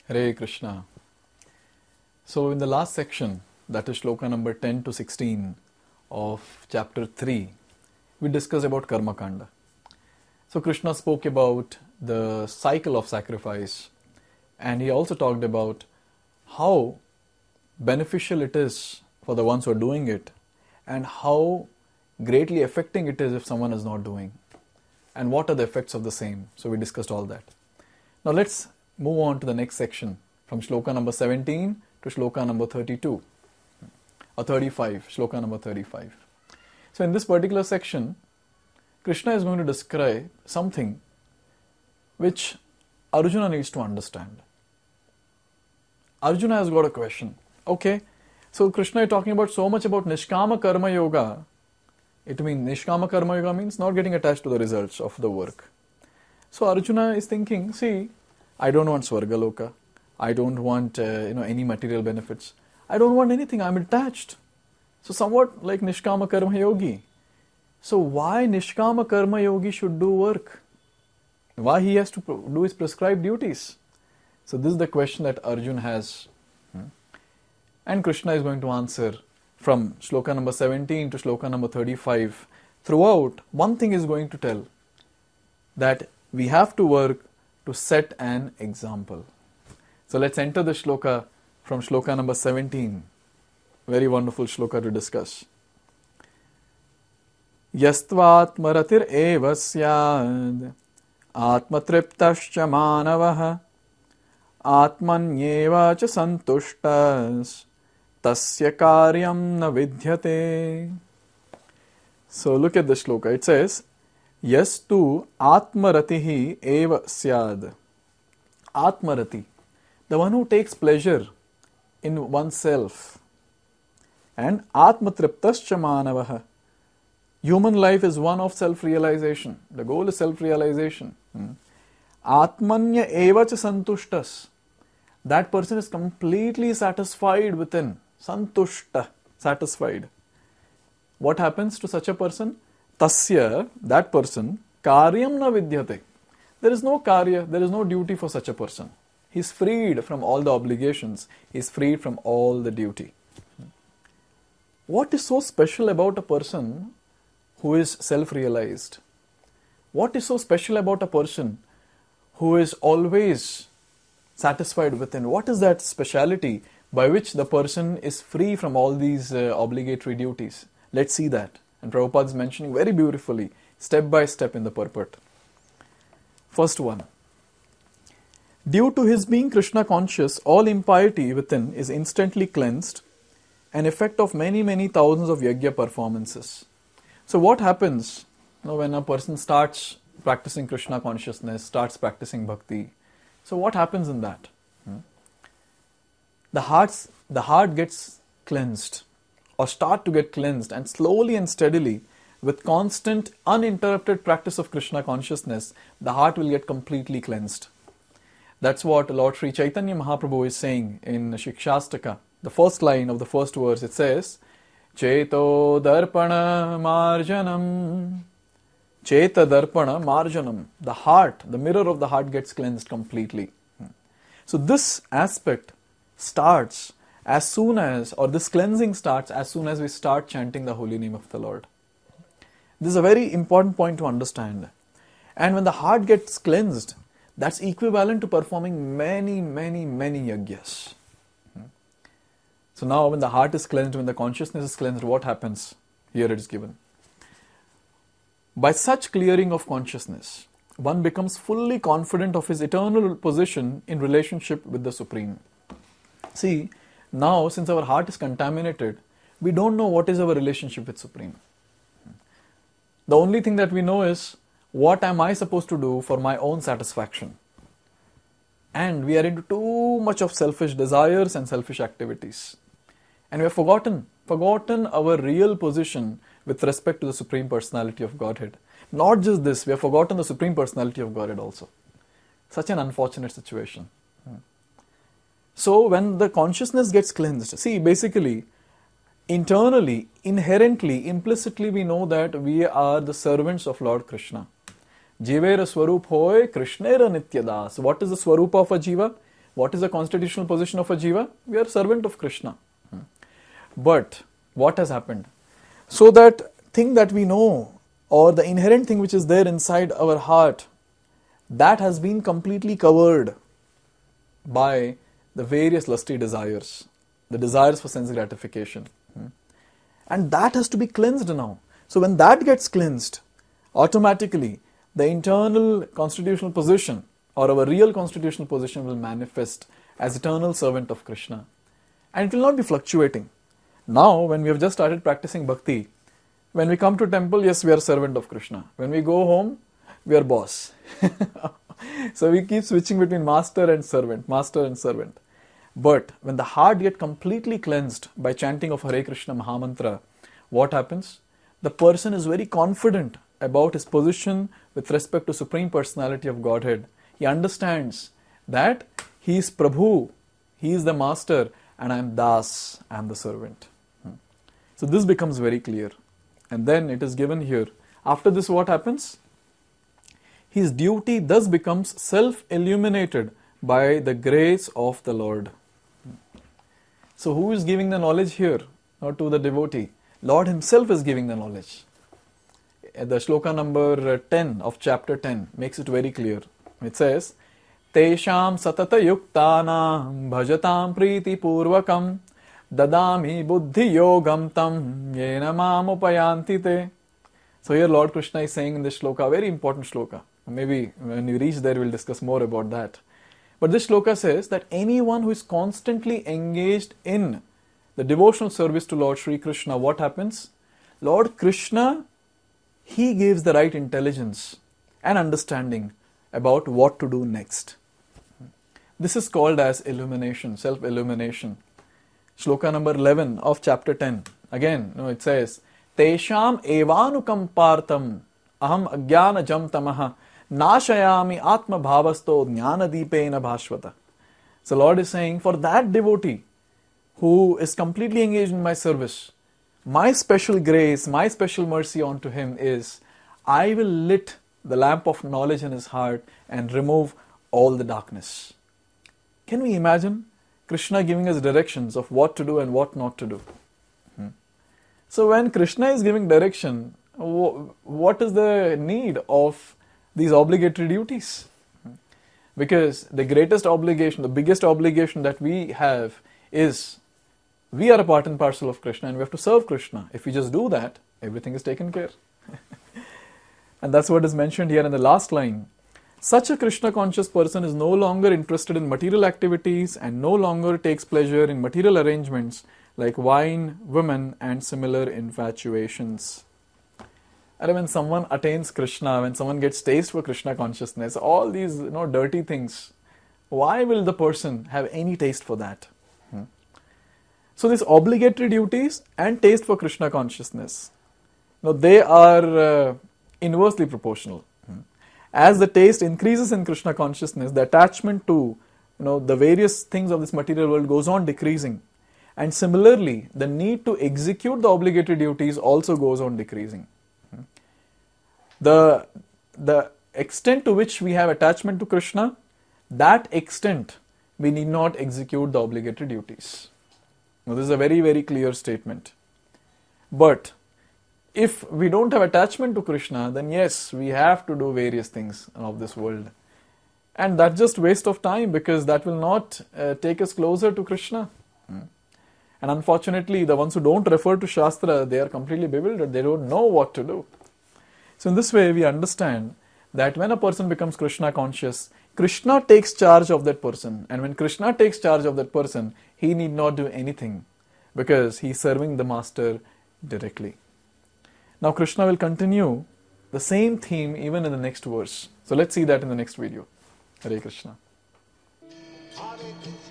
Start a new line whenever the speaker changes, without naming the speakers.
Hare Krishna. So in the last section, that is shloka number 10 to 16 of chapter 3, we discussed about Karma Kanda. So Krishna spoke about the cycle of sacrifice, and he also talked about how beneficial it is for the ones who are doing it and how greatly affecting it is if someone is not doing, and what are the effects of the same. So we discussed all that. Now let's move on to the next section from shloka number 17 to shloka number 32 or 35, shloka number 35. So in this particular section, Krishna is going to describe something which Arjuna needs to understand. Arjuna has got a question. Okay, so Krishna is talking about so much about Nishkama Karma Yoga. It means Nishkama Karma Yoga means not getting attached to the results of the work. So Arjuna is thinking, see, I don't want Swargaloka. I don't want any material benefits. I don't want anything. I'm attached. So somewhat like Nishkama Karma Yogi. So why Nishkama Karma Yogi should do work? Why he has to do his prescribed duties? So this is the question that Arjuna has. And Krishna is going to answer from shloka number 17 to shloka number 35. Throughout, one thing is going to tell, that we have to work to set an example. So let's enter the shloka from shloka number 17. Very wonderful shloka to discuss. Yastvatmaratir eva syad atmatriptascha manavaha atmanyeva cha santushtas tasya karyam na vidyate. So look at the shloka. It says, Yastu atmaratihi eva syad. Atmarati, the one who takes pleasure in oneself. And atmatriptascha manavaha. Human life is one of self-realization. The goal is self-realization. Atmanya eva cha santushtas. That person is completely satisfied within. Santushta, satisfied. What happens to such a person? Tasya, that person, karyam na vidyate. There is no karya, there is no duty for such a person. He is freed from all the obligations. He is freed from all the duty. What is so special about a person who is self-realized? What is so special about a person who is always satisfied within? What is that speciality by which the person is free from all these obligatory duties? Let's see that. And Prabhupada is mentioning very beautifully, step by step in the purport. First one. Due to his being Krishna conscious, all impiety within is instantly cleansed, an effect of many, many thousands of yajna performances. So what happens when a person starts practicing Krishna consciousness, starts practicing bhakti? So what happens in that? The heart gets cleansed, or start to get cleansed, and slowly and steadily, with constant uninterrupted practice of Krishna consciousness, the heart will get completely cleansed. That's what Lord Sri Chaitanya Mahaprabhu is saying in Shikshastaka. The first line of the first verse, it says, Cheto darpana marjanam. Cheta darpana marjanam. The heart, the mirror of the heart gets cleansed completely. So this aspect starts as soon as, or this cleansing starts as soon as we start chanting the holy name of the Lord. This is a very important point to understand. And when the heart gets cleansed, that's equivalent to performing many, many, many yajnas. So now when the heart is cleansed, when the consciousness is cleansed, what happens? Here it is given. By such clearing of consciousness, one becomes fully confident of his eternal position in relationship with the Supreme. See, now since our heart is contaminated, we don't know what is our relationship with Supreme. The only thing that we know is, what am I supposed to do for my own satisfaction? And we are into too much of selfish desires and selfish activities. And we have forgotten our real position with respect to the Supreme Personality of Godhead. Not just this, we have forgotten the Supreme Personality of Godhead also. Such an unfortunate situation. So when the consciousness gets cleansed, see, basically, internally, inherently, implicitly, we know that we are the servants of Lord Krishna. Jivera Swarup hoy Krishnera Nityadas. What is the Swarupa of a Jiva? What is the constitutional position of a jiva? We are servant of Krishna. But what has happened? So that thing that we know, or the inherent thing which is there inside our heart, that has been completely covered by the various lusty desires, the desires for sense gratification. And that has to be cleansed now. So when that gets cleansed, automatically the internal constitutional position or our real constitutional position will manifest as eternal servant of Krishna. And it will not be fluctuating. Now, when we have just started practicing bhakti, when we come to temple, yes, we are servant of Krishna. When we go home, we are boss. So we keep switching between master and servant, master and servant. But when the heart gets completely cleansed by chanting of Hare Krishna Mahamantra, what happens? The person is very confident about his position with respect to Supreme Personality of Godhead. He understands that he is Prabhu, he is the master, and I am Das, I am the servant. So this becomes very clear. And then it is given here. After this, what happens? His duty thus becomes self-illuminated by the grace of the Lord. So who is giving the knowledge here? Not to the devotee. Lord himself is giving the knowledge. The shloka number 10 of chapter 10 makes it very clear. It says, Tesham satata yuktanam bhajatam priti purvakam dadami buddhi yogam tam yena mam upayanti te. So here Lord Krishna is saying in this shloka, very important shloka. Maybe when we reach there we'll discuss more about that. But this shloka says that anyone who is constantly engaged in the devotional service to Lord Sri Krishna, what happens? Lord Krishna, he gives the right intelligence and understanding about what to do next. This is called as illumination, self-illumination. Shloka number 11 of chapter 10. Again, it says, Tesham evanukam partam aham ajnana jam tamaha nashayami atma bhavasto jnana deepena bhashvata. So Lord is saying, for that devotee who is completely engaged in my service, my special grace, my special mercy onto him is, I will lit the lamp of knowledge in his heart and remove all the darkness. Can we imagine Krishna giving us directions of what to do and what not to do? So when Krishna is giving direction, what is the need of these obligatory duties? Because the greatest obligation, the biggest obligation that we have is, we are a part and parcel of Krishna and we have to serve Krishna. If we just do that, everything is taken care. And that's what is mentioned here in the last line. Such a Krishna conscious person is no longer interested in material activities and no longer takes pleasure in material arrangements like wine, women, and similar infatuations. And when someone attains Krishna, when someone gets taste for Krishna consciousness, all these dirty things, why will the person have any taste for that? So these obligatory duties and taste for Krishna consciousness, they are inversely proportional. As the taste increases in Krishna consciousness, the attachment to the various things of this material world goes on decreasing. And similarly, the need to execute the obligatory duties also goes on decreasing. The extent to which we have attachment to Krishna, that extent we need not execute the obligatory duties. Now, this is a very, very clear statement. But if we don't have attachment to Krishna, then yes, we have to do various things of this world. And that's just waste of time, because that will not take us closer to Krishna. And unfortunately, the ones who don't refer to Shastra, they are completely bewildered. They don't know what to do. So in this way, we understand that when a person becomes Krishna conscious, Krishna takes charge of that person. And when Krishna takes charge of that person, he need not do anything, because he is serving the master directly. Now Krishna will continue the same theme even in the next verse. So let's see that in the next video. Hare Krishna.